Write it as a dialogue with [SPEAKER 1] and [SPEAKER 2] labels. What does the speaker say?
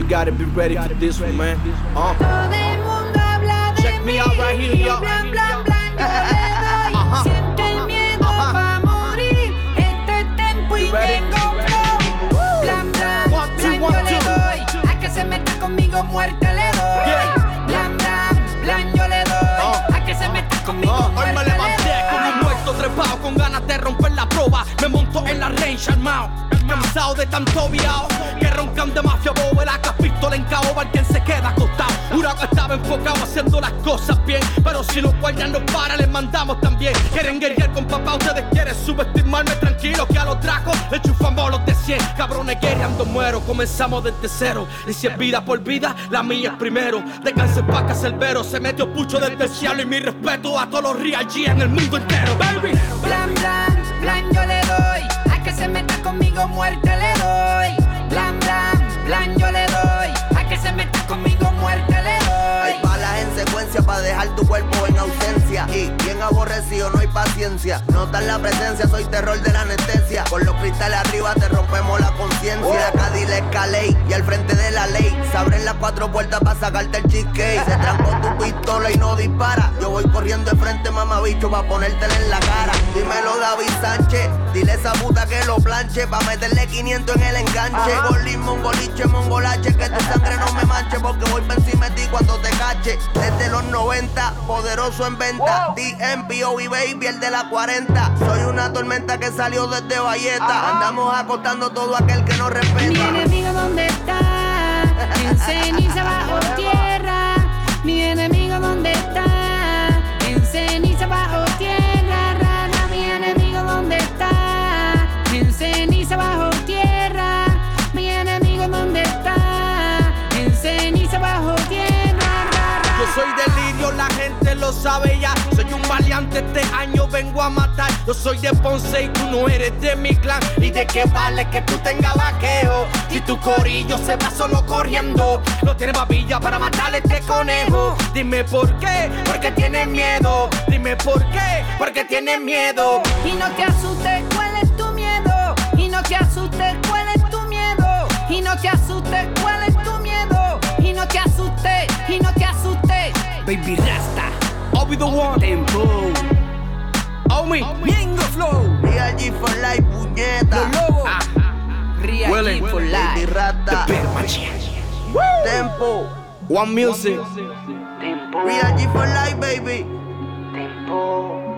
[SPEAKER 1] You gotta be ready for this one, man.
[SPEAKER 2] Todo el mundo habla de
[SPEAKER 1] Check me out right here,
[SPEAKER 2] y
[SPEAKER 1] y'all.
[SPEAKER 2] blan, blan, blan, yo le doy. Siente el miedo pa' morir. Esto es tempo y
[SPEAKER 1] ready?
[SPEAKER 2] tengo flow. Blan, blan,
[SPEAKER 1] One, two,
[SPEAKER 2] blan,
[SPEAKER 1] one,
[SPEAKER 2] yo le
[SPEAKER 1] two.
[SPEAKER 2] doy. A que se meta conmigo, muerte le doy.
[SPEAKER 1] Yeah.
[SPEAKER 2] Blan, blan, blan, yo le doy. A que se meta conmigo,
[SPEAKER 1] Hoy
[SPEAKER 2] muerte
[SPEAKER 1] me
[SPEAKER 2] le
[SPEAKER 1] levanté
[SPEAKER 2] doy.
[SPEAKER 1] como un muerto trepado, con ganas de romper la proa. Me monto en la range armado, cansado de tanto viao, que roncan de mafia boba, la pistola en caoba, quien se queda acostado. Huraco estaba enfocado haciendo las cosas bien, pero si los guardias nos paran, les mandamos también. Quieren guerrear con papá, ustedes quieren subestimarme, tranquilo que a los dracos le chufamos los de 100. Cabrones guerreando muero, comenzamos desde cero. Y si es vida por vida, la mía es primero. Descanse pa' que Cerbero se metió pucho desde el cielo. Y mi respeto a todos los real G en el mundo entero, baby.
[SPEAKER 2] Blan, blan, blan, yo le doy. A que se meta conmigo, muerte le doy. Blan, blan, blan, yo le doy. A que se meta conmigo, muerte le
[SPEAKER 3] Hay
[SPEAKER 2] doy.
[SPEAKER 3] balas en secuencia para dejar tu cuerpo en ausencia. Y bien aborrecido, no hay paciencia. Notas la presencia, soy terror de la anestesia. Con los cristales arriba te rompemos la conciencia. Acá dile escalé y al frente de la ley se abren las 4 puertas para sacarte el cheesecake. Se trancó tu pistola y no dispara. Yo voy corriendo de frente, mamabicho, pa' ponértela en la cara. Dímelo, David Sánchez. Dile a esa puta que lo planche pa' meterle 500 en el enganche. Golín, mongoliche, mongolache, que tu sangre no me manche, porque voy pa' encima de ti cuando te cache. Desde los 90, poderoso en venta. DMPO y Baby, el de la 40. Soy una tormenta que salió desde Valleta. Andamos acostando todo aquel que nos
[SPEAKER 2] Mi
[SPEAKER 3] respeta.
[SPEAKER 2] enemigo, ¿dónde está? En ceniza bajo tierra. Mi enemigo, ¿dónde está? En ceniza bajo tierra. Rana, mi enemigo, ¿dónde está? En ceniza bajo tierra. Mi enemigo, ¿dónde está? En ceniza bajo tierra.
[SPEAKER 1] Yo soy delirio, la gente lo sabe ya. Soy un maleante, este año vengo a matar. Yo soy de Ponce y tú no eres de mi clan. ¿Y de qué vale que tú tengas vaqueo si tu corillo se va solo corriendo? No tiene babilla para matarle este conejo. Dime por qué, porque tienes miedo. Dime por qué, porque tienes miedo.
[SPEAKER 2] Y no te asustes, ¿cuál es tu miedo? Y no te asustes, ¿cuál es tu miedo? Y no te asustes, ¿cuál es tu miedo? Y no te asustes, y no te asustes.
[SPEAKER 1] Baby Rasta, I'll be the one.
[SPEAKER 2] Tempo.
[SPEAKER 1] Oh me, Mingo Flow.
[SPEAKER 3] Real G for life, puñeta.
[SPEAKER 1] Los lobos.
[SPEAKER 2] Real
[SPEAKER 1] Willing.
[SPEAKER 2] G for
[SPEAKER 3] Baby
[SPEAKER 2] life.
[SPEAKER 3] Rata.
[SPEAKER 1] The Big Machine.
[SPEAKER 3] Tempo.
[SPEAKER 1] One Music.
[SPEAKER 3] Real G for life, baby.
[SPEAKER 2] Tempo.